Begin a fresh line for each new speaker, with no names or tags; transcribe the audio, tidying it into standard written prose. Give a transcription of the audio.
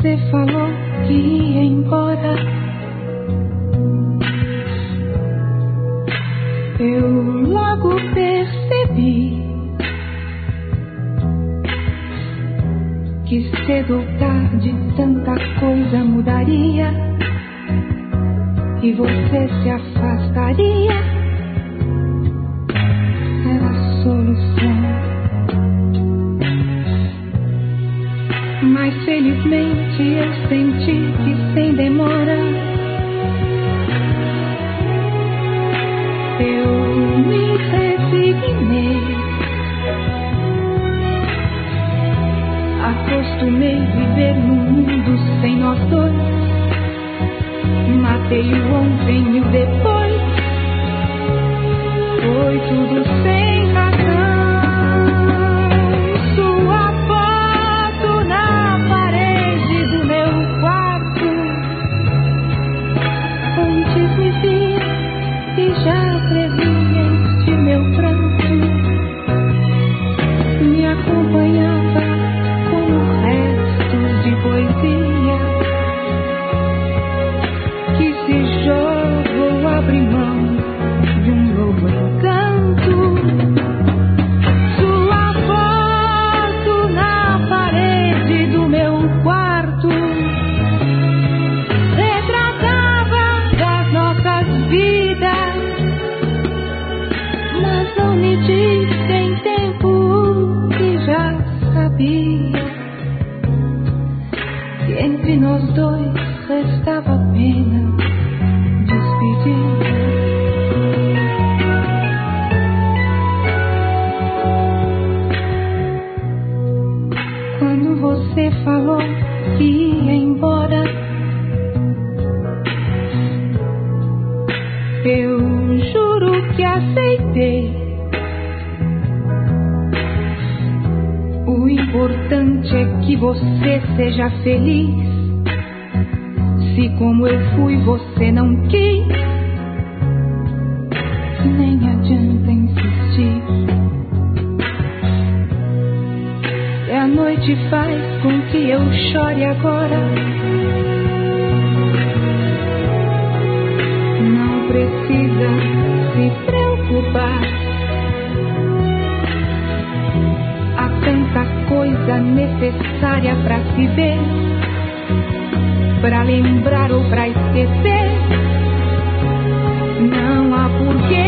você falou que ia embora, eu logo percebi que cedo ou tarde tanta coisa mudaria e você se afastaria. Era a solução. Mas felizmente eu senti que sem demora eu me resignei. Acostumei viver num mundo sem nós dois. Matei o ontem e o depois. Foi tudo sem razão. Sua foto na parede do meu quarto. Antes me via e já previa este meu pranto. Me acompanhava como restos de poesia que se joga ou abre mão de um novo encanto. Sua foto na parede do meu quarto retratava das nossas vidas, mas não me disse em tempo o que já sabia, que entre nós dois restava apenas despedida. Quando você falou que ia embora, eu juro que aceitei. O importante é que você seja feliz. Se como eu fui você não quis, nem adianta insistir. Se a noite faz com que eu chore agora, não precisa se preocupar. Há tanta coisa necessária pra se ver, pra lembrar ou pra esquecer. Não há porquê